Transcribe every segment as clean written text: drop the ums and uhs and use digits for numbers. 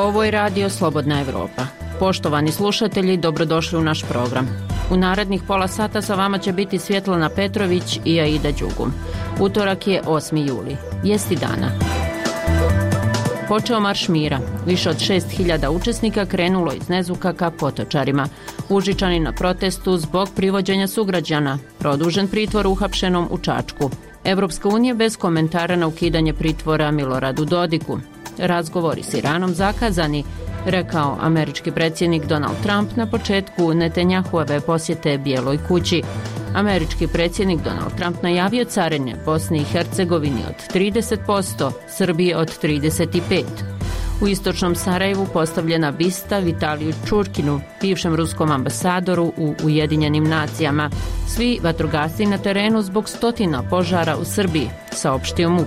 Ovo je radio Slobodna Evropa. Poštovani slušatelji, dobrodošli u naš program. U narednih pola sata sa vama će biti Svjetlana Petrović i Aida Đugum. Utorak je 8. juli, vijesti dana. Počeo marš mira. Više od 6.000 učesnika krenulo iz Nezuka ka Potočarima. Užičani na protestu zbog privođenja sugrađana. Produžen pritvor uhapšenom u Čačku. Evropska unija bez komentara na ukidanje pritvora Miloradu Dodiku. Razgovori s Iranom zakazani, rekao američki predsjednik Donald Trump na početku Netanjahuove posjete Bijeloj kući. Američki predsjednik Donald Trump najavio carine Bosni i Hercegovini od 30%, Srbije od 35%. U istočnom Sarajevu postavljena bista Vitaliju Čurkinu, bivšem ruskom ambasadoru u Ujedinjenim nacijama. Svi vatrogasci na terenu zbog stotina požara u Srbiji, saopštio MUP.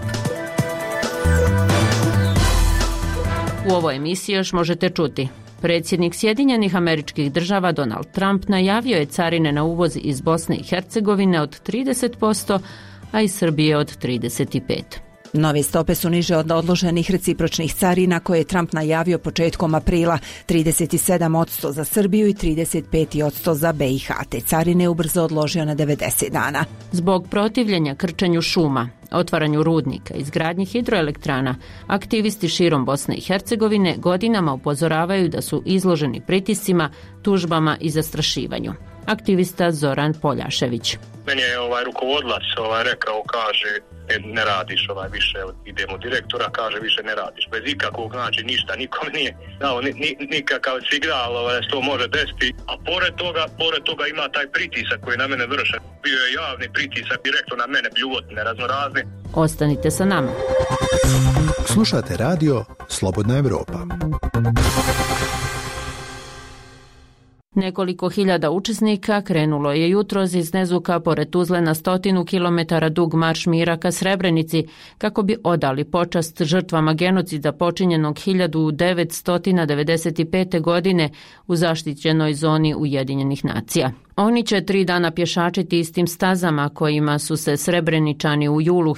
U ovoj emisiji još možete čuti. Predsjednik Sjedinjenih Američkih Država Donald Trump najavio je carine na uvoz iz Bosne i Hercegovine od 30%, a iz Srbije od 35%. Nove stope su niže od odloženih recipročnih carina koje je Trump najavio početkom aprila, 37% za Srbiju i 35% za BiH, te carine je ubrzo odložio na 90 dana. Zbog protivljenja krčenju šuma, otvaranju rudnika, izgradnji hidroelektrana, aktivisti širom Bosne i Hercegovine godinama upozoravaju da su izloženi pritiscima, tužbama i zastrašivanju. Aktivista Zoran Poljašević. Meni je rukovodilac rekao, kaže, ne radiš više, idemo direktora, kaže, više ne radiš. Bez ikakvog, znači ništa, nikom nije dao nikakav signal da se to može desiti. A pored toga ima taj pritisak koji na mene vrše. Bio je javni pritisak direktno na mene, bljuvotine raznorazne. Ostanite sa nama. Slušate radio Slobodna Evropa. Nekoliko hiljada učesnika krenulo je jutros iz Nezuka pored Tuzle na 100 kilometara dug marš mira ka Srebrenici kako bi odali počast žrtvama genocida počinjenog 1995. godine u zaštićenoj zoni Ujedinjenih nacija. Oni će 3 dana pješačiti istim stazama kojima su se Srebreničani u julu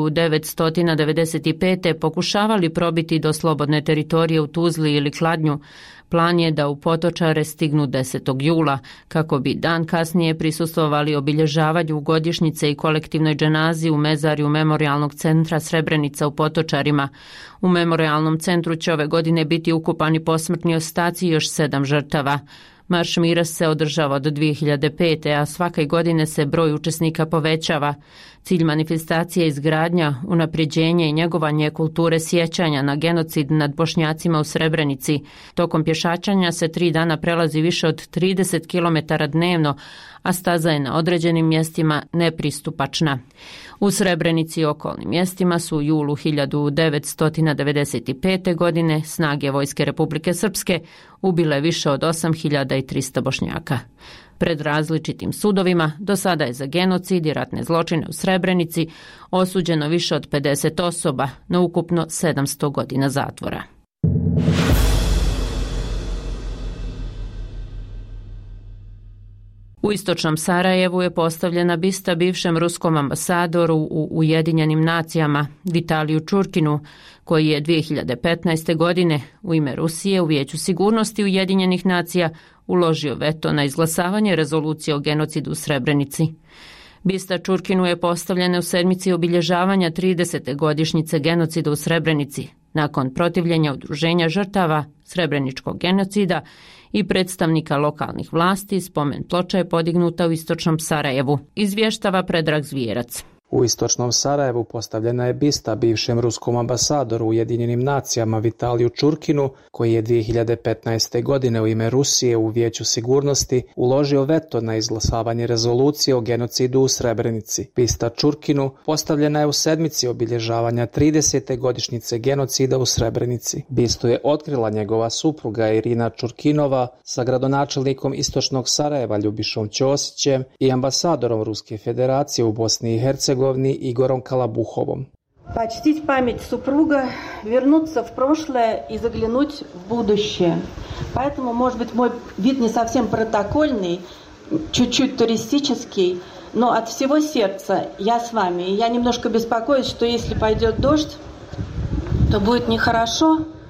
1995. pokušavali probiti do slobodne teritorije u Tuzli ili Kladnju. Plan je da u Potočare stignu 10. jula, kako bi dan kasnije prisustvovali obilježavanju godišnjice i kolektivnoj dženazi u mezarju Memorijalnog centra Srebrenica u Potočarima. U Memorijalnom centru će ove godine biti ukopani posmrtni ostaci još 7 žrtava. Marš mira se održava od 2005. a svake godine se broj učesnika povećava. Cilj manifestacije je izgradnja, unapređenje i njegovanje kulture sjećanja na genocid nad Bošnjacima u Srebrenici. Tokom pješačanja se 3 dana prelazi više od 30 km dnevno, a staza je na određenim mjestima nepristupačna. U Srebrenici i okolnim mjestima su u julu 1995. godine snage Vojske Republike Srpske ubile više od 8.300 Bošnjaka. Pred različitim sudovima do sada je za genocid i ratne zločine u Srebrenici osuđeno više od 50 osoba na ukupno 700 godina zatvora. U istočnom Sarajevu je postavljena bista bivšem ruskom ambasadoru u Ujedinjenim nacijama Vitaliju Čurkinu, koji je 2015. godine u ime Rusije u Vijeću sigurnosti Ujedinjenih nacija uložio veto na izglasavanje rezolucije o genocidu u Srebrenici. Bista Čurkinu je postavljena u sedmici obilježavanja 30. godišnjice genocida u Srebrenici, nakon protivljenja udruženja žrtava srebreničkog genocida i predstavnika lokalnih vlasti. Spomen ploča je podignuta u istočnom Sarajevu, izvještava Predrag Zvijerac. U istočnom Sarajevu postavljena je bista bivšem ruskom ambasadoru u Ujedinjenim nacijama Vitaliju Čurkinu, koji je 2015. godine u ime Rusije u Vijeću sigurnosti uložio veto na izglasavanje rezolucije o genocidu u Srebrenici. Bista Čurkinu postavljena je u sedmici obilježavanja 30. godišnjice genocida u Srebrenici. Bistu je otkrila njegova supruga Irina Čurkinova sa gradonačelnikom istočnog Sarajeva Ljubišom Ćosićem i ambasadorom Ruske federacije u Bosni i Hercegovini Igorom Kalabuhovom. Почтить память супруга, вернуться в прошлое и заглянуть в будущее. Поэтому, может быть, мой вид не совсем протокольный, чуть-чуть туристический, но от всего сердца я с вами. И я немножко беспокоюсь, что если пойдет дождь, то будет нехорошо.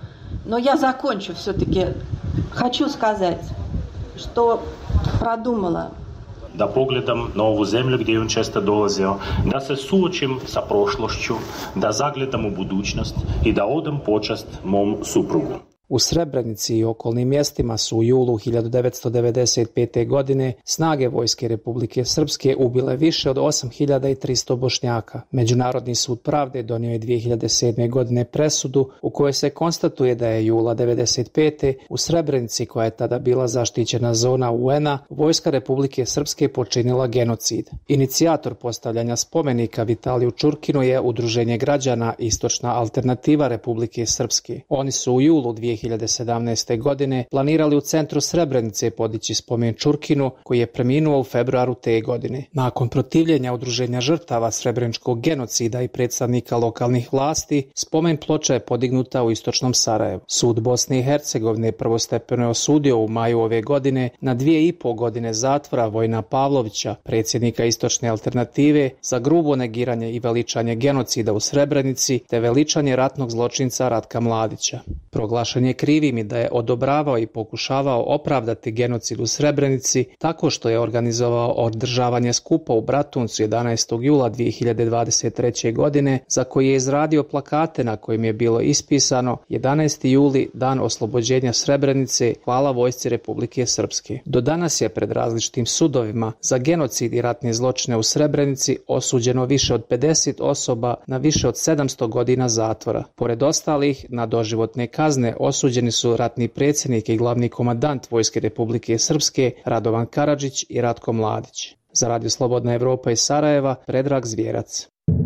Но я закончу все-таки. Хочу сказать, что продумала. Da pogledam na ovu zemlju gdje je on često dolazio, da se suočim sa prošlošću, da zagledam u budućnost i da odam počast mom suprugu. U Srebrenici i okolnim mjestima su u julu 1995. godine snage Vojske Republike Srpske ubile više od 8300 Bošnjaka. Međunarodni sud pravde donio je 2007. godine presudu u kojoj se konstatuje da je jula 1995. u Srebrenici, koja je tada bila zaštićena zona UN-a, Vojska Republike Srpske počinila genocid. Inicijator postavljanja spomenika Vitaliju Čurkinu je Udruženje građana Istočna alternativa Republike Srpske. Oni su u julu 2017. godine planirali u centru Srebrenice podići spomen Čurkinu, koji je preminuo u februaru te godine. Nakon protivljenja Udruženja žrtava srebreničkog genocida i predstavnika lokalnih vlasti, spomen ploča je podignuta u istočnom Sarajevu. Sud Bosne i Hercegovine prvostepeno je osudio u maju ove godine na 2,5 godine zatvora Vojina Pavlovića, predsjednika Istočne alternative, za grubo negiranje i veličanje genocida u Srebrenici te veličanje ratnog zločinca Ratka Mladića. Proglašen je krivim i da je odobravao i pokušavao opravdati genocid u Srebrenici tako što je organizovao održavanje skupa u Bratuncu 11. jula 2023. godine, za koji je izradio plakate na kojim je bilo ispisano 11. juli, dan oslobođenja Srebrenice, hvala Vojsci Republike Srpske. Do danas je pred različitim sudovima za genocid i ratne zločine u Srebrenici osuđeno više od 50 osoba na više od 700 godina zatvora. Pored ostalih, na doživotne kazne osuđeni su ratni predsjednik i glavni komandant Vojske Republike Srpske Radovan Karadžić i Ratko Mladić. Za Radio Slobodna Evropa iz Sarajeva, Predrag Zvjerac.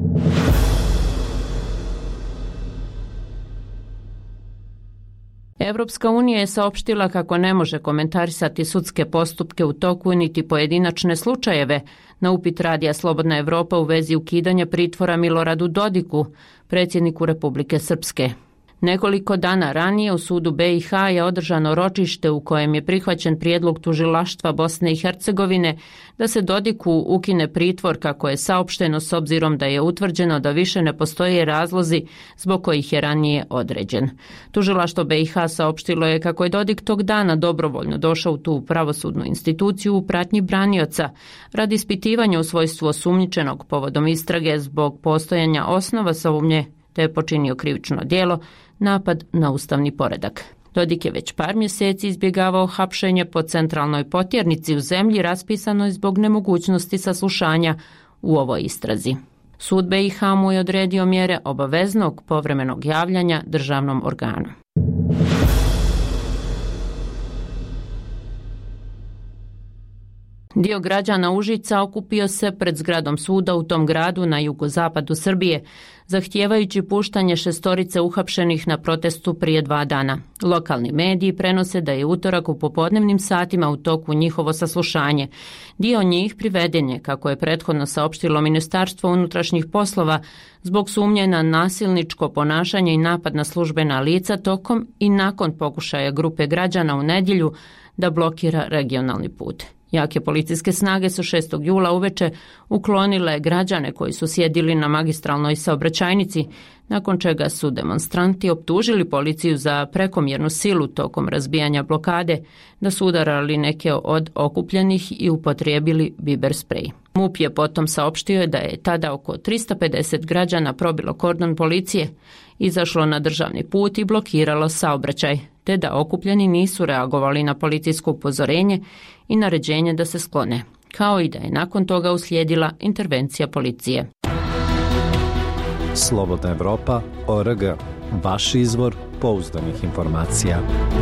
Evropska unija je saopštila kako ne može komentarisati sudske postupke u toku niti pojedinačne slučajeve na upit Radija Slobodna Evropa u vezi ukidanja pritvora Miloradu Dodiku, predsjedniku Republike Srpske. Nekoliko dana ranije u sudu BiH je održano ročište u kojem je prihvaćen prijedlog tužilaštva Bosne i Hercegovine da se Dodiku ukine pritvor, kako je saopšteno, s obzirom da je utvrđeno da više ne postoje razlozi zbog kojih je ranije određen. Tužilaštvo BiH saopštilo je kako je Dodik tog dana dobrovoljno došao u tu pravosudnu instituciju u pratnji branioca radi ispitivanja u svojstvu osumnjičenog povodom istrage zbog postojanja osnova sumnje te je počinio krivično djelo, napad na ustavni poredak. Dodik je već par mjeseci izbjegavao hapšenje po centralnoj potjernici u zemlji raspisanoj zbog nemogućnosti saslušanja u ovoj istrazi. Sud BiH mu je odredio mjere obaveznog povremenog javljanja državnom organu. Dio građana Užica okupio se pred zgradom suda u tom gradu na jugozapadu Srbije, zahtijevajući puštanje 6 uhapšenih na protestu prije 2 dana. Lokalni mediji prenose da je utorak u popodnevnim satima u toku njihovo saslušanje. Dio njih priveden je, kako je prethodno saopštilo Ministarstvo unutrašnjih poslova, zbog sumnje na nasilničko ponašanje i napad na službena lica tokom i nakon pokušaja grupe građana u nedjelju da blokira regionalni put. Jake policijske snage su 6. jula uveče uklonile građane koji su sjedili na magistralnoj saobraćajnici, nakon čega su demonstranti optužili policiju za prekomjernu silu tokom razbijanja blokade, da su udarali neke od okupljenih i upotrijebili biber sprej. MUP je potom saopštio da je tada oko 350 građana probilo kordon policije, izašlo na državni put i blokiralo saobraćaj, te da okupljeni nisu reagovali na policijsko upozorenje i naređenje da se sklone, kao i da je nakon toga uslijedila intervencija policije. Slobodna Evropa.org, vaš izvor pouzdanih informacija.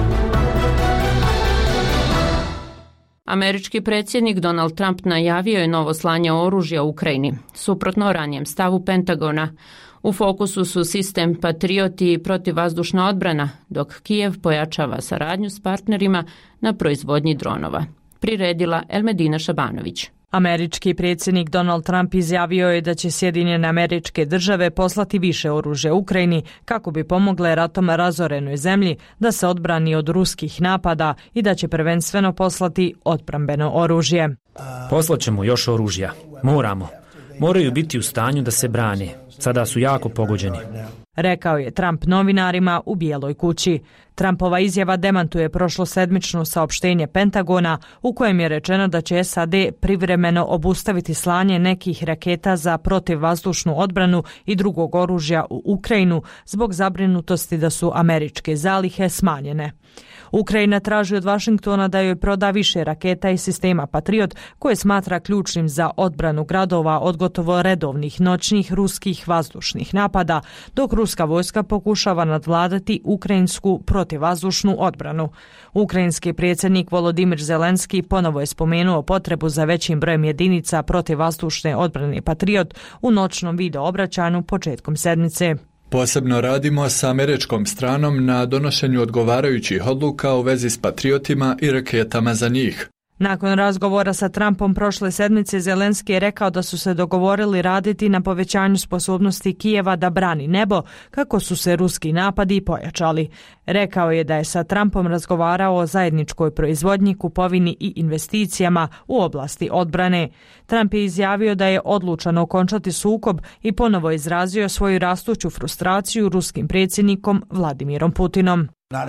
Američki predsjednik Donald Trump najavio je novo slanje oružja u Ukrajini, suprotno ranijem stavu Pentagona. U fokusu su sistem Patriot i protivvazdušna odbrana, dok Kijev pojačava saradnju s partnerima na proizvodnji dronova. Priredila Elmedina Šabanović. Američki predsjednik Donald Trump izjavio je da će Sjedinjene Američke Države poslati više oružja Ukrajini kako bi pomogle ratom razorenoj zemlji da se odbrani od ruskih napada i da će prvenstveno poslati odbrambeno oružje. Poslaćemo još oružja. Moraju biti u stanju da se brane. Sada su jako pogođeni. rekao je Trump novinarima u Bijeloj kući. Trumpova izjava demantuje prošlosedmično saopštenje Pentagona u kojem je rečeno da će SAD privremeno obustaviti slanje nekih raketa za protivvazdušnu odbranu i drugog oružja u Ukrajinu zbog zabrinutosti da su američke zalihe smanjene. Ukrajina traži od Vašingtona da joj proda više raketa i sistema Patriot koje smatra ključnim za odbranu gradova od gotovo redovnih noćnih ruskih vazdušnih napada, dok ruska vojska pokušava nadvladati ukrajinsku protivvazdušnu odbranu. Ukrajinski predsjednik Volodimir Zelenski ponovo je spomenuo potrebu za većim brojem jedinica protivvazdušne odbrane Patriot u noćnom video obraćanju početkom sedmice. Posebno radimo sa američkom stranom na donošenju odgovarajućih odluka u vezi s patriotima i raketama za njih. Nakon razgovora sa Trumpom prošle sedmice, Zelenski je rekao da su se dogovorili raditi na povećanju sposobnosti Kijeva da brani nebo kako su se ruski napadi pojačali. Rekao je da je sa Trumpom razgovarao o zajedničkoj proizvodnji, kupovini i investicijama u oblasti odbrane. Trump je izjavio da je odlučan okončati sukob i ponovo izrazio svoju rastuću frustraciju ruskim predsjednikom Vladimirom Putinom.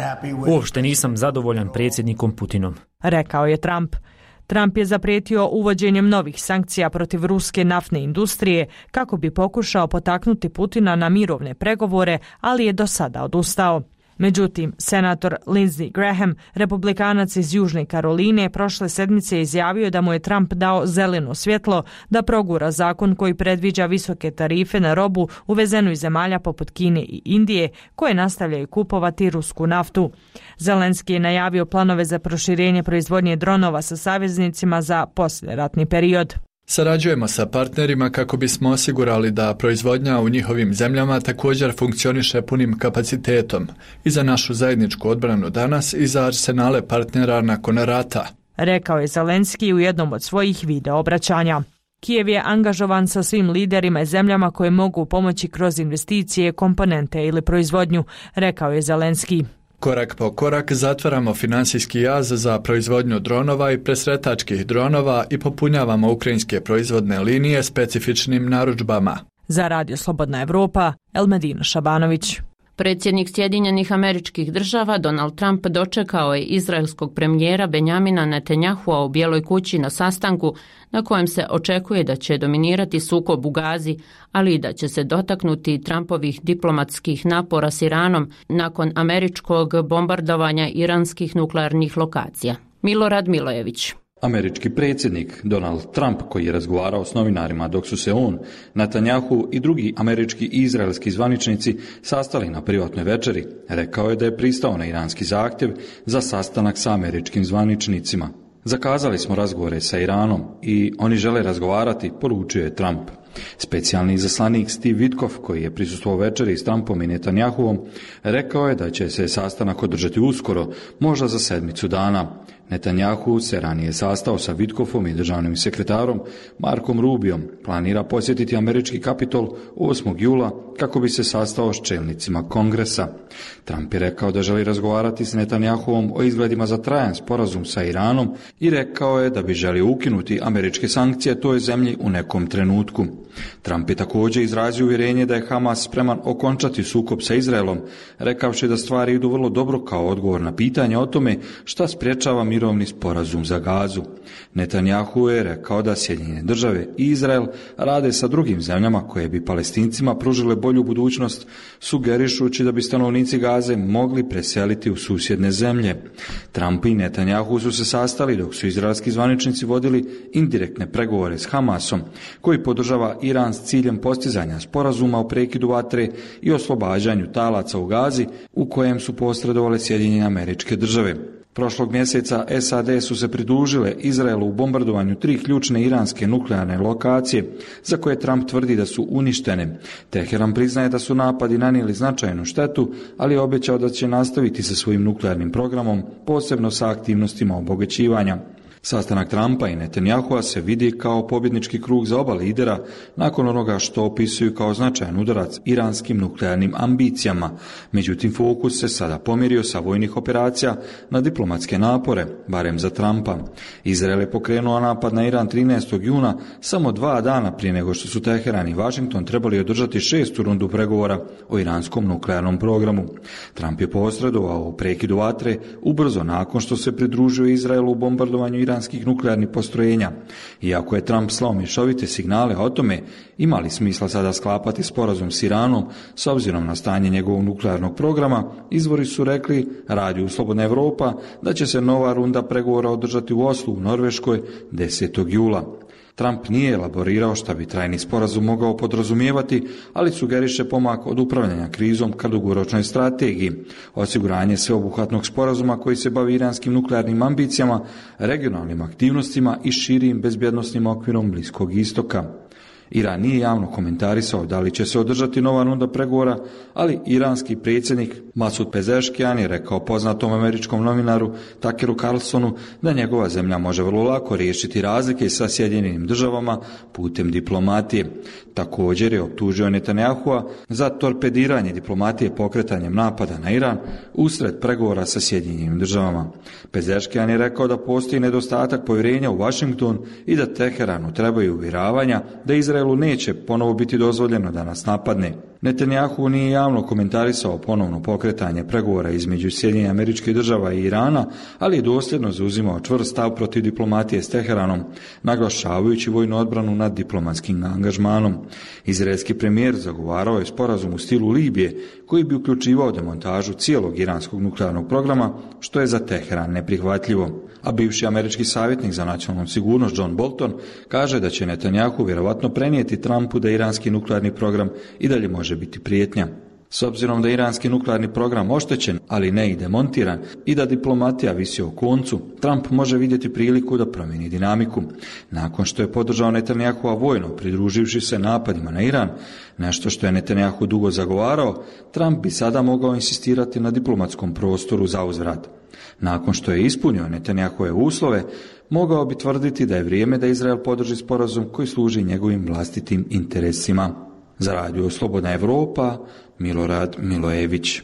Uopšte nisam zadovoljan predsjednikom Putinom, rekao je Trump. Trump je zaprijetio uvođenjem novih sankcija protiv ruske naftne industrije kako bi pokušao potaknuti Putina na mirovne pregovore, ali je do sada odustao. Međutim, senator Lindsey Graham, republikanac iz Južne Karoline, prošle sedmice izjavio da mu je Trump dao zeleno svjetlo da progura zakon koji predviđa visoke tarife na robu uvezenu iz zemalja poput Kine i Indije, koje nastavljaju kupovati rusku naftu. Zelenski je najavio planove za proširenje proizvodnje dronova sa saveznicima za poslijeratni period. Sarađujemo sa partnerima kako bismo osigurali da proizvodnja u njihovim zemljama također funkcioniše punim kapacitetom i za našu zajedničku odbranu danas i za arsenale partnera nakon rata, rekao je Zelenski u jednom od svojih video obraćanja. Kijev je angažovan sa svim liderima i zemljama koje mogu pomoći kroz investicije, komponente ili proizvodnju, rekao je Zelenski. Korak po korak zatvaramo financijski jaz za proizvodnju dronova i presretačkih dronova i popunjavamo ukrajinske proizvodne linije specifičnim narudžbama. Za Radio Slobodna Evropa, Elmedina Šabanović. Predsjednik Sjedinjenih Američkih Država Donald Trump dočekao je izraelskog premijera Benjamina Netanyahua u Bijeloj kući na sastanku na kojem se očekuje da će dominirati sukob u Gazi, ali i da će se dotaknuti Trumpovih diplomatskih napora s Iranom nakon američkog bombardovanja iranskih nuklearnih lokacija. Milorad Milojević. Američki predsjednik Donald Trump, koji je razgovarao s novinarima dok su se on, Netanjahu i drugi američki i izraelski zvaničnici sastali na privatnoj večeri, rekao je da je pristao na iranski zahtjev za sastanak sa američkim zvaničnicima. Zakazali smo razgovore sa Iranom i oni žele razgovarati, poručio je Trump. Specijalni izaslanik Steve Witkoff, koji je prisustvovao večeri s Trumpom i Netanjahuom, rekao je da će se sastanak održati uskoro, možda za 7 dana. Netanjahu se ranije sastao sa Witkoffom i državnim sekretarom Markom Rubiom. Planira posjetiti američki Kapitol 8. jula kako bi se sastao s čelnicima Kongresa. Trump je rekao da želi razgovarati s Netanjahuom o izgledima za trajan sporazum sa Iranom i rekao je da bi želio ukinuti američke sankcije toj zemlji u nekom trenutku. Trump je također izrazio uvjerenje da je Hamas spreman okončati sukob sa Izraelom, rekavši da stvari idu vrlo dobro kao odgovor na pitanje o tome šta sprječava mirovni sporazum za Gazu. Netanjahu je rekao da Sjedinjene Države i Izrael rade sa drugim zemljama koje bi Palestincima pružile bolju budućnost, sugerišući da bi stanovnici Gaze mogli preseliti u susjedne zemlje. Trump i Netanjahu su se sastali dok su izraelski zvaničnici vodili indirektne pregovore s Hamasom, koji podržava Iran s ciljem postizanja sporazuma o prekidu vatre i oslobađanju talaca u Gazi, u kojem su posredovale Sjedinjene Američke Države. Prošlog mjeseca SAD su se pridružile Izraelu u bombardovanju 3 ključne iranske nuklearne lokacije, za koje Trump tvrdi da su uništene. Teheran priznaje da su napadi nanijeli značajnu štetu, ali je obećao da će nastaviti sa svojim nuklearnim programom, posebno sa aktivnostima obogaćivanja. Sastanak Trumpa i Netanyahua se vidi kao pobjednički krug za oba lidera nakon onoga što opisuju kao značajan udarac iranskim nuklearnim ambicijama. Međutim, fokus se sada pomjerio sa vojnih operacija na diplomatske napore, barem za Trumpa. Izrael je pokrenuo napad na Iran 13. juna, samo 2 dana prije nego što su Teheran i Washington trebali održati 6. rundu pregovora o iranskom nuklearnom programu. Trump je posredovao u prekidu vatre ubrzo nakon što se pridružio Izraelu u bombardovanju iranskih nuklearnih postrojenja. Iako je Trump slao mješovite signale o tome ima li smisla sada sklapati sporazum s Iranom s obzirom na stanje njegovog nuklearnog programa, izvori su rekli Radiju Slobodna Evropa da će se nova runda pregovora održati u Oslu u Norveškoj 10. jula. Trump nije elaborirao šta bi trajni sporazum mogao podrazumijevati, ali sugeriše pomak od upravljanja krizom ka dugoročnoj strategiji, osiguranje sveobuhvatnog sporazuma koji se bavi iranskim nuklearnim ambicijama, regionalnim aktivnostima i širim bezbjednosnim okvirom Bliskog istoka. Iran nije javno komentarisao da li će se održati nova runda pregovora, ali iranski predsjednik Masud Pezeshkian je rekao poznatom američkom novinaru Tuckeru Carlsonu da njegova zemlja može vrlo lako riješiti razlike sa Sjedinjenim državama putem diplomatije. Također je optužio Netanyahua za torpediranje diplomatije pokretanjem napada na Iran usred pregovora sa Sjedinjenim državama. Pezeshkian je rekao da postoji nedostatak povjerenja u Washington i da Teheranu trebaju uvjeravanja da Izraelu neće ponovo biti dozvoljeno da nas napadne. Netanyahu nije javno komentarisao ponovno pokretanje pregovora između Sjedinjenih Američkih Država i Irana, ali je dosljedno zauzimao čvrst stav protiv diplomatije s Teheranom, naglašavajući vojnu odbranu nad diplomatskim angažmanom. Izraelski premijer zagovarao je sporazum u stilu Libije, koji bi uključivao demontažu cijelog iranskog nuklearnog programa, što je za Teheran neprihvatljivo. A bivši američki savjetnik za nacionalnu sigurnost John Bolton kaže da će Netanyahu vjerovatno prenijeti Trumpu da iranski nuklearni program i dalje može biti prijetnja. S obzirom da je iranski nuklearni program oštećen, ali ne i demontiran, i da diplomatija visi o koncu, Trump može vidjeti priliku da promijeni dinamiku. Nakon što je podržao Netanyahua vojno, pridruživši se napadima na Iran, nešto što je Netanyahu dugo zagovarao, Trump bi sada mogao insistirati na diplomatskom prostoru za uzvrat. Nakon što je ispunio Netanyahue uslove, mogao bi tvrditi da je vrijeme da Izrael podrži sporazum koji služi njegovim vlastitim interesima. Za Radio Slobodna Evropa, Milorad Milojević.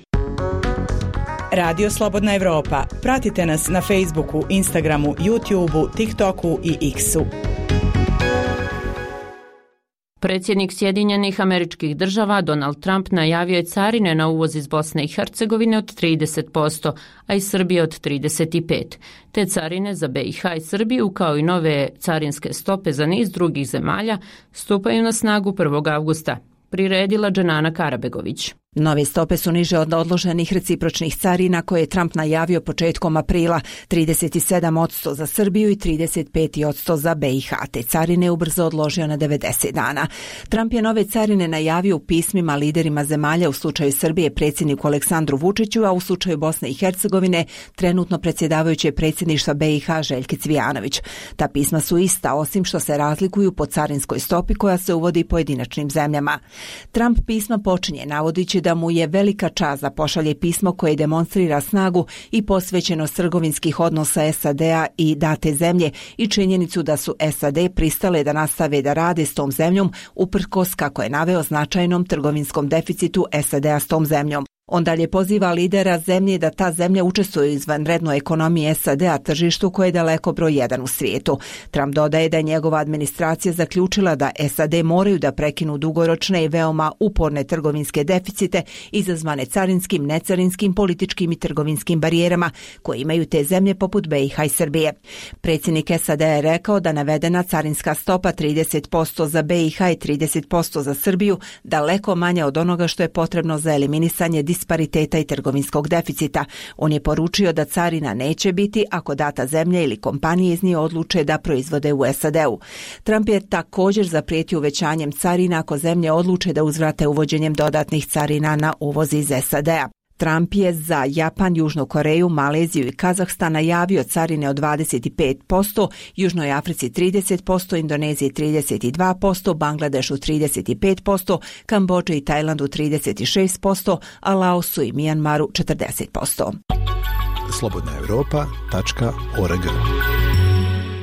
Radio Slobodna Evropa. Pratite nas na Facebooku, Instagramu, YouTubeu, TikToku i X-u. Predsjednik Sjedinjenih Američkih Država Donald Trump najavio je carine na uvoz iz Bosne i Hercegovine od 30%, a iz Srbije od 35%. Te carine za BiH i Srbiju, kao i nove carinske stope za niz drugih zemalja, stupaju na snagu 1. avgusta. Priredila Dženana Karabegović. Nove stope su niže od odloženih recipročnih carina koje je Trump najavio početkom aprila, 37% za Srbiju i 35% za BiH. Te carine je ubrzo odložio na 90 dana. Trump je nove carine najavio u pismima liderima zemalja, u slučaju Srbije predsjedniku Aleksandru Vučiću, a u slučaju Bosne i Hercegovine trenutno predsjedavajuće predsjedništva BiH Željke Cvijanović. Ta pisma su ista, osim što se razlikuju po carinskoj stopi koja se uvodi pojedinačnim zemljama. Trump pisma počinje navodići da mu je velika čast da pošalje pismo koje demonstrira snagu i posvećenost trgovinskih odnosa SAD-a i date zemlje i činjenicu da su SAD pristale da nastave da rade s tom zemljom uprkos, kako je naveo, značajnom trgovinskom deficitu SAD-a s tom zemljom. On dalje poziva lidera zemlje da ta zemlja učestvuje u izvanrednoj ekonomiji SAD-a, tržištu koje je daleko broj 1 u svijetu. Trump dodaje da je njegova administracija zaključila da SAD moraju da prekinu dugoročne i veoma uporne trgovinske deficite izazvane carinskim, necarinskim, političkim i trgovinskim barijerama koje imaju te zemlje poput BiH i Srbije. Predsjednik SAD je rekao da navedena carinska stopa 30% za BiH i 30% za Srbiju daleko manja od onoga što je potrebno za eliminisanje dispariteta i trgovinskog deficita. On je poručio da carina neće biti ako data zemlja ili kompanije iz nje odluče da proizvode u SAD-u. Trump je također zaprijetio uvećanjem carina ako zemlje odluče da uzvrate uvođenjem dodatnih carina na uvoz iz SAD-a. Trump je za Japan, Južnu Koreju, Maleziju i Kazahstan najavio carine od 25%, Južnoj Africi 30%, Indoneziji 32%, Bangladešu 35%, Kambodži i Tajlandu 36%, a Laosu i Mijanmaru 40%. slobodnaevropa.org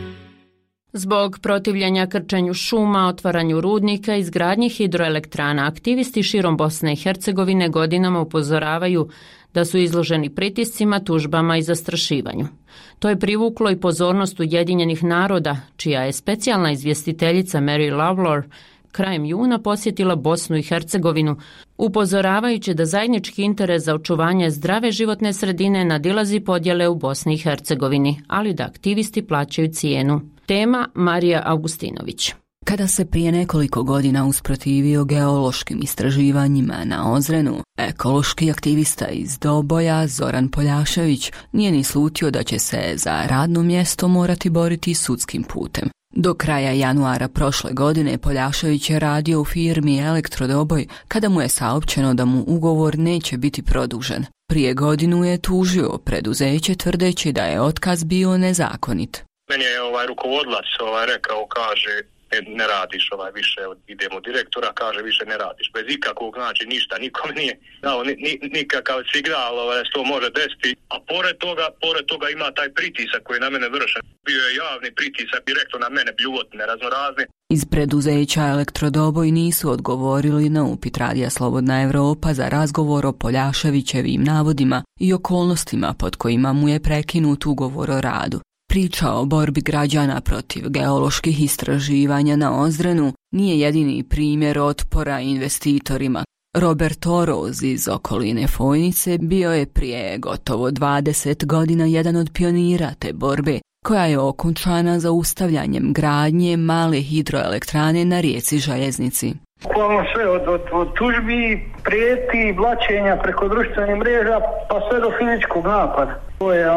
Zbog protivljenja krčenju šuma, otvaranju rudnika i izgradnji hidroelektrana, aktivisti širom Bosne i Hercegovine godinama upozoravaju da su izloženi pritiscima, tužbama i zastrašivanju. To je privuklo i pozornost Ujedinjenih naroda, čija je specijalna izvjestiteljica Mary Lawlor krajem juna posjetila Bosnu i Hercegovinu, upozoravajući da zajednički interes za očuvanje zdrave životne sredine nadilazi podjele u Bosni i Hercegovini, ali da aktivisti plaćaju cijenu. Tema Marija Augustinović. Kada se prije nekoliko godina usprotivio geološkim istraživanjima na Ozrenu, ekološki aktivista iz Doboja Zoran Poljašević nije ni slutio da će se za radno mjesto morati boriti sudskim putem. Do kraja januara prošle godine Poljašević je radio u firmi Elektrodoboj kada mu je saopćeno da mu ugovor neće biti produžen. Prije godinu je tužio preduzeće tvrdeći da je otkaz bio nezakonit. Meni je rukovodilac rekao, kaže, ne radiš više, idemo direktora, kaže više ne radiš. Bez ikakvog, znači ništa, nikom nije dao nikakav signal da se to može desiti. A pored toga ima taj pritisak koji je na mene vršen. Bio je javni pritisak direktno na mene, bljuvotine raznorazne. Iz preduzeća Elektrodoboj nisu odgovorili na upit Radija Slobodna Evropa za razgovor o Poljaševićevim navodima i okolnostima pod kojima mu je prekinut ugovor o radu. Priča o borbi građana protiv geoloških istraživanja na Ozrenu nije jedini primjer otpora investitorima. Robert Oroz iz okoline Fojnice bio je prije gotovo 20 godina jedan od pionira te borbe, koja je okončana zaustavljanjem gradnje male hidroelektrane na rijeci Željeznici. Bukvalno sve od tužbi, prijeti, blaćenja preko društvenih mreža pa sve do fizičkog napada. To je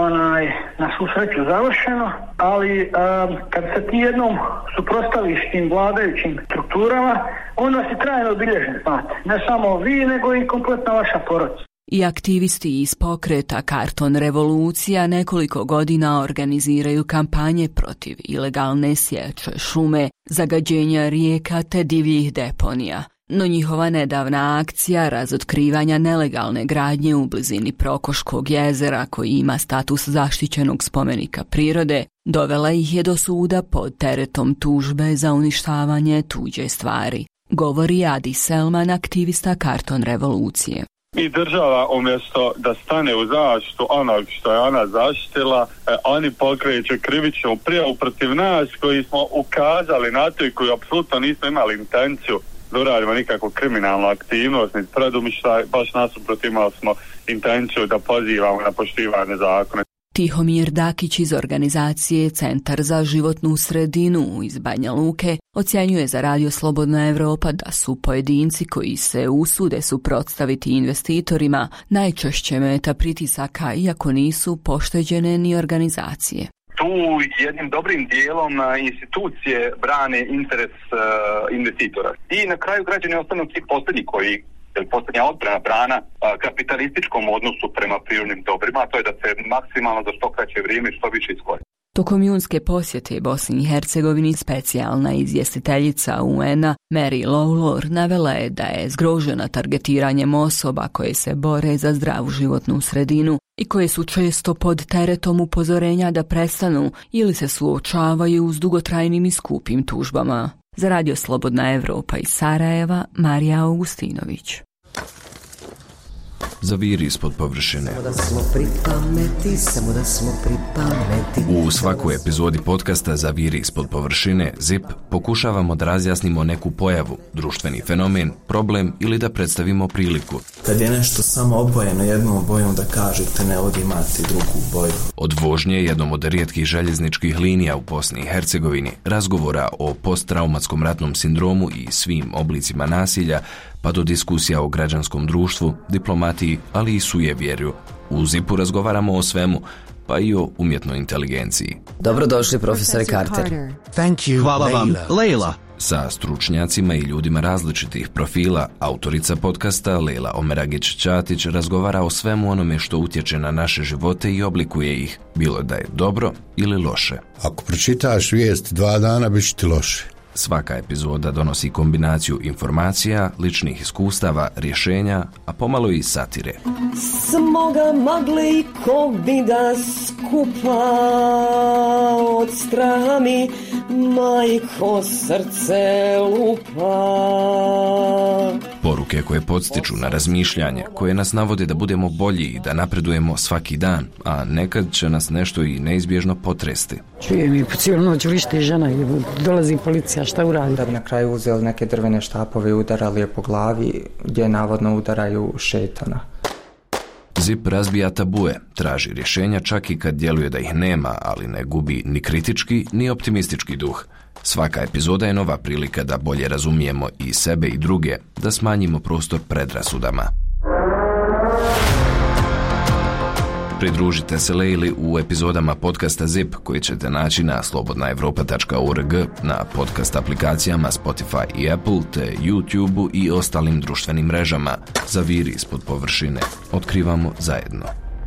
na svu sreću završeno, ali kad se ti jednom suprotstaviš tim vladajućim strukturama, onda si trajno obilježen, znate. Ne samo vi, nego i kompletna vaša porodica. I aktivisti iz pokreta Karton Revolucija nekoliko godina organiziraju kampanje protiv ilegalne sječe šume, zagađenja rijeka te divljih deponija. No njihova nedavna akcija razotkrivanja nelegalne gradnje u blizini Prokoškog jezera, koji ima status zaštićenog spomenika prirode, dovela ih je do suda pod teretom tužbe za uništavanje tuđe stvari. Govori Adi Selman, aktivista Karton Revolucije. I država umjesto da stane u zaštitu onog što je ona zaštitila, oni pokreću krivičnu prijavu protiv nas koji smo ukazali na to i koji apsolutno nismo imali intenciju da uradimo nikakvu kriminalnu aktivnost, ni predumišljaj, baš nasuprot imali smo intenciju da pozivamo na poštivanje zakona. Tihomir Dakić iz organizacije Centar za životnu sredinu iz Banja Luke ocjenjuje za Radio Slobodna Evropa da su pojedinci koji se usude suprotstaviti investitorima najčešće meta pritisaka, iako nisu pošteđene ni organizacije. Tu jednim dobrim dijelom institucije brane interes investitora. I na kraju građani ostanu ti posljednji koji posljednja odbrana brana kapitalističkom odnosu prema prirodnim dobrima, a to je da se maksimalno za što kraće vrijeme što više iskoristi. Tokom junske posjete Bosni i Hercegovini specijalna izvjestiteljica UN-a Mary Lawlor navela je da je zgrožena targetiranjem osoba koje se bore za zdravu životnu sredinu i koje su često pod teretom upozorenja da prestanu ili se suočavaju s dugotrajnim i skupim tužbama. Za Radio Slobodna Evropa iz Sarajeva, Marija Augustinović. Zaviri ispod površine. U svakoj epizodi podcasta Zaviri ispod površine, ZIP, pokušavamo da razjasnimo neku pojavu, društveni fenomen, problem ili da predstavimo priliku. Kad je nešto samo obojeno jednom bojom, da kažete ne ovdje imate drugu boju. Od vožnje jednom od rijetkih željezničkih linija u Bosni i Hercegovini, razgovora o posttraumatskom ratnom sindromu i svim oblicima nasilja, pa do diskusija o građanskom društvu, diplomatiji, ali i sujevjerju. U ZIP-u razgovaramo o svemu, pa i o umjetnoj inteligenciji. Dobrodošli, profesore Carter. Hvala vam, Leila. Sa stručnjacima i ljudima različitih profila, autorica podcasta Leila Omeragić-Ćatić razgovara o svemu onome što utječe na naše živote i oblikuje ih, bilo da je dobro ili loše. Ako pročitaš vijest 2 dana, bit će ti loše. Svaka epizoda donosi kombinaciju informacija, ličnih iskustava, rješenja, a pomalo i satire. Smoga magle i kovida skupa, od straha mi majko srce lupa. Poruke koje podstiču na razmišljanje, koje nas navode da budemo bolji i da napredujemo svaki dan, a nekad će nas nešto i neizbježno potresti. Čujem i po cijelu noć vrišti žena i dolazi policija, šta uradi? Da bi na kraju uzeli neke drvene štapove i udarali je po glavi, gdje navodno udaraju šejtana. Zip razbija tabue, traži rješenja čak i kad djeluje da ih nema, ali ne gubi ni kritički ni optimistički duh. Svaka epizoda je nova prilika da bolje razumijemo i sebe i druge, da smanjimo prostor predrasudama. Pridružite se Lejli u epizodama podcasta Zip koji ćete naći na slobodnaevropa.org, na podcast aplikacijama Spotify i Apple, te YouTube i ostalim društvenim mrežama. Zaviri ispod površine. Otkrivamo zajedno.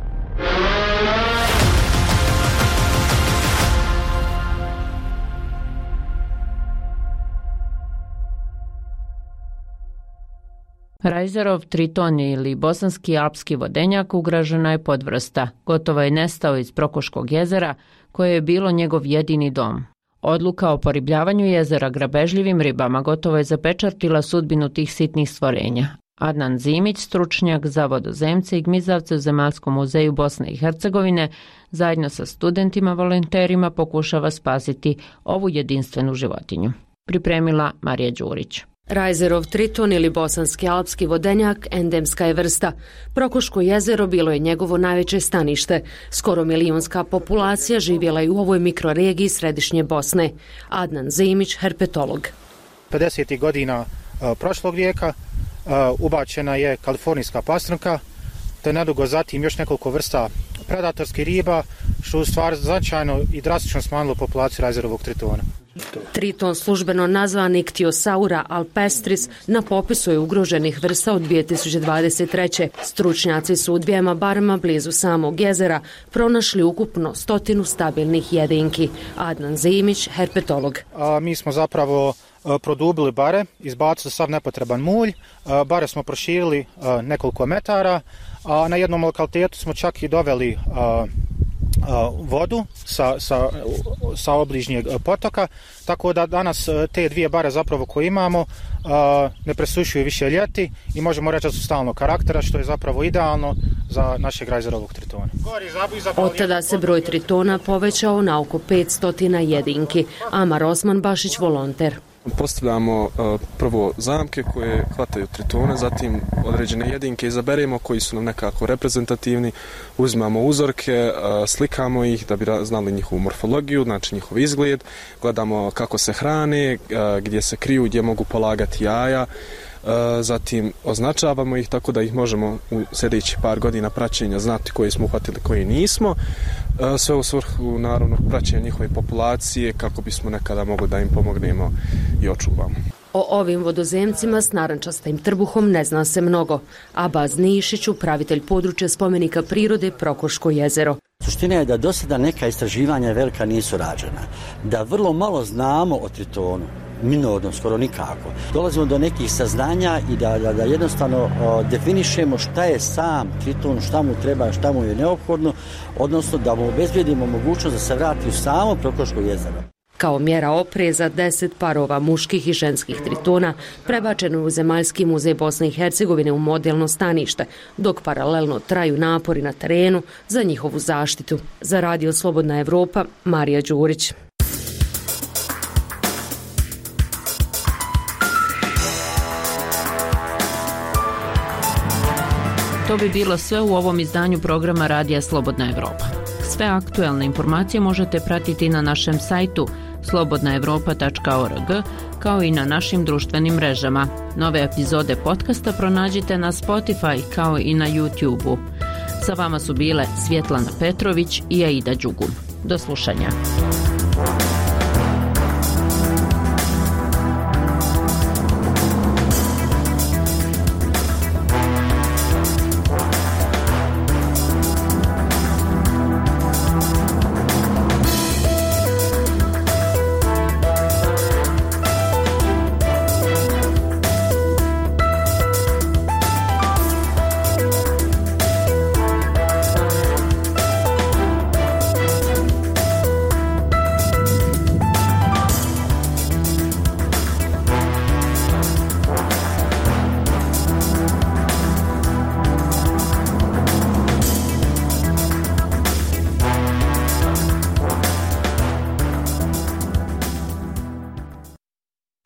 Rajzerov triton ili bosanski alpski vodenjak ugrožena je podvrsta. Gotovo je nestao iz Prokoškog jezera, koje je bilo njegov jedini dom. Odluka o poribljavanju jezera grabežljivim ribama gotovo je zapečatila sudbinu tih sitnih stvorenja. Adnan Zimić, stručnjak za vodozemce i gmizavce u Zemaljskom muzeju Bosne i Hercegovine, zajedno sa studentima volonterima pokušava spasiti ovu jedinstvenu životinju. Pripremila Marija Đurić. Rajzerov triton ili bosanski alpski vodenjak endemska je vrsta. Prokoško jezero bilo je njegovo najveće stanište. Skoro milionska populacija živjela je u ovoj mikroregiji središnje Bosne. Adnan Zimić, herpetolog. 50. godina prošlog vijeka ubačena je kalifornijska pastrnka, te nedugo zatim još nekoliko vrsta predatorskih riba, što u stvari značajno i drastično smanjilo populaciju rajzerovog tritona. Triton, službeno nazvan Ichthyosaura alpestris, na popisu je ugroženih vrsta od 2023. Stručnjaci su u 2 barama blizu samog jezera pronašli ukupno 100 stabilnih jedinki. Adnan Zimić, herpetolog. Mi smo zapravo produbili bare, izbacili sav nepotreban mulj, bare smo proširili nekoliko metara, a na jednom lokalitetu smo čak i doveli vodu sa obližnjeg potoka, tako da danas te 2 bare zapravo koje imamo ne presušuju više ljeti i možemo reći da su stalnog karaktera, što je zapravo idealno za našeg rajzerovog tritona. Od tada se broj tritona povećao na oko 500 jedinki. Amar Osman Bašić, volonter. Postavljamo prvo zamke koje hvataju tritone, zatim određene jedinke izaberemo koji su nam nekako reprezentativni, uzimamo uzorke, slikamo ih da bi znali njihovu morfologiju, znači njihov izgled, gledamo kako se hrane, gdje se kriju, gdje mogu polagati jaja, zatim označavamo ih tako da ih možemo u sljedećih par godina praćenja znati koji smo uhvatili, koji nismo, sve u svrhu naravno praćenja njihove populacije kako bismo nekada mogli da im pomognemo i očuvamo. O ovim vodozemcima s narančastim trbuhom ne zna se mnogo. Abaz Nišić, upravitelj područja spomenika prirode Prokoško jezero. Suština je da do sada neka istraživanja velika nisu rađena, da vrlo malo znamo o tritonu, minorno, skoro nikako. Dolazimo do nekih saznanja i da jednostavno definišemo šta je sam triton, šta mu treba, šta mu je neophodno, odnosno da mu obezbijedimo mogućnost da se vrati u samo Prokoško jezero. Kao mjera opreza 10 parova muških i ženskih tritona prebačeno je u Zemaljski muzej Bosne i Hercegovine u modelno stanište, dok paralelno traju napori na terenu za njihovu zaštitu. Za Radio Slobodna Evropa, Marija Đurić. To bi bilo sve u ovom izdanju programa Radija Slobodna Evropa. Sve aktuelne informacije možete pratiti na našem sajtu slobodnaevropa.org, kao i na našim društvenim mrežama. Nove epizode podcasta pronađite na Spotify kao i na YouTube-u. Sa vama su bile Svjetlana Petrović i Aida Đugun. Do slušanja.